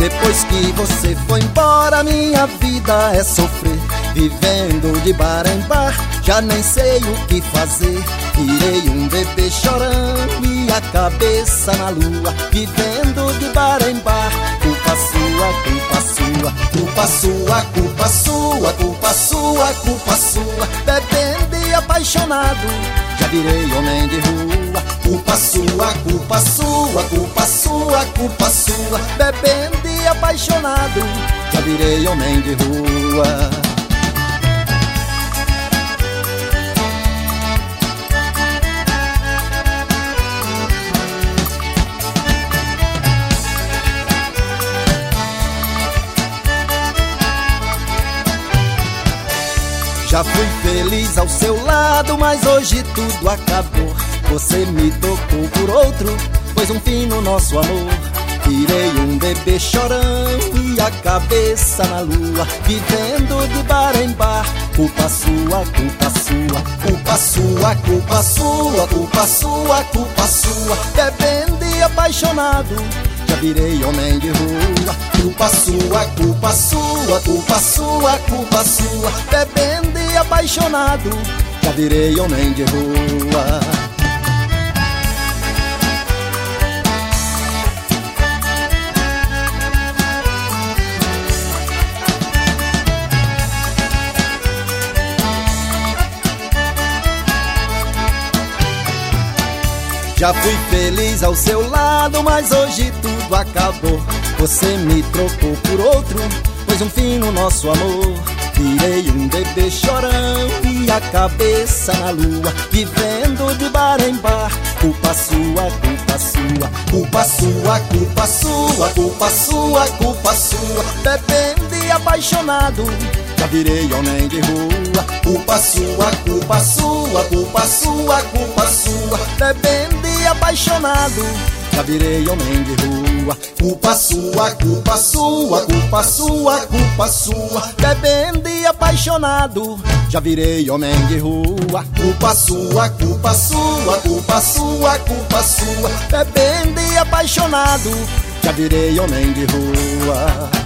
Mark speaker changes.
Speaker 1: Depois que você foi embora, minha vida é sofrer. Vivendo de bar em bar, já nem sei o que fazer. Virei um bebê chorando e a cabeça na lua. Vivendo de bar em bar, culpa sua, culpa sua. Culpa sua, culpa sua, culpa sua, culpa sua. Bebendo e apaixonado, já virei homem de rua. Culpa sua, culpa sua, culpa sua, culpa sua. Bebendo e apaixonado, já virei homem de rua. Já fui feliz ao seu lado, mas hoje tudo acabou. Você me tocou por outro, pôs um fim no nosso amor. Virei um bebê chorando e a cabeça na lua. Vivendo de bar em bar, culpa sua, culpa sua. Culpa sua, culpa sua, culpa sua, culpa sua. Bebendo e apaixonado, já virei homem de rua. Culpa sua, culpa sua, culpa sua, culpa sua. Bebendo e apaixonado, já virei homem de rua. Já fui feliz ao seu lado, mas hoje tudo acabou. Você me trocou por outro, pôs um fim no nosso amor. Virei um bebê chorando e a cabeça na lua. Vivendo de bar em bar, culpa sua, culpa sua. Culpa sua, culpa sua, culpa sua, culpa sua. Bebendo e apaixonado, já virei homem de rua. Culpa sua, culpa sua, culpa sua, culpa sua. Bebendo e apaixonado, já virei homem de rua. Culpa sua, culpa sua, culpa sua, culpa sua. Bebendo e apaixonado, já virei homem de rua. Culpa sua, culpa sua, culpa sua, culpa sua. Bebendo e apaixonado, já virei homem de rua.